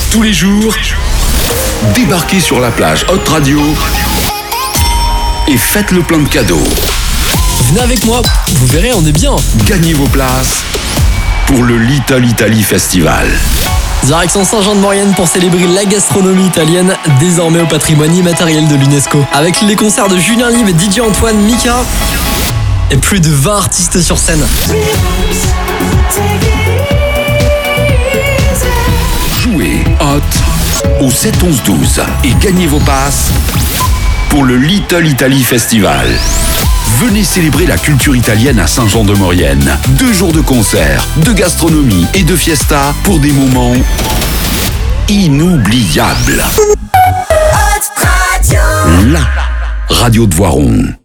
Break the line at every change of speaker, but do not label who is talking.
Tous les jours, débarquez sur la plage Hot Radio et faites le plein de cadeaux.
Venez avec moi, vous verrez, on est bien.
Gagnez vos places pour le Little Italy Festival.
Direction Saint-Jean-de-Maurienne pour célébrer la gastronomie italienne, désormais au patrimoine immatériel de l'UNESCO. Avec les concerts de Julien Live et DJ Antoine, Mika et plus de 20 artistes sur scène.
Jouez Hot au 7 11 12 et gagnez vos passes pour le Little Italy Festival. Venez célébrer la culture italienne à Saint-Jean-de-Maurienne. 2 jours de concerts, de gastronomie et de fiesta pour des moments inoubliables. La radio de Voiron.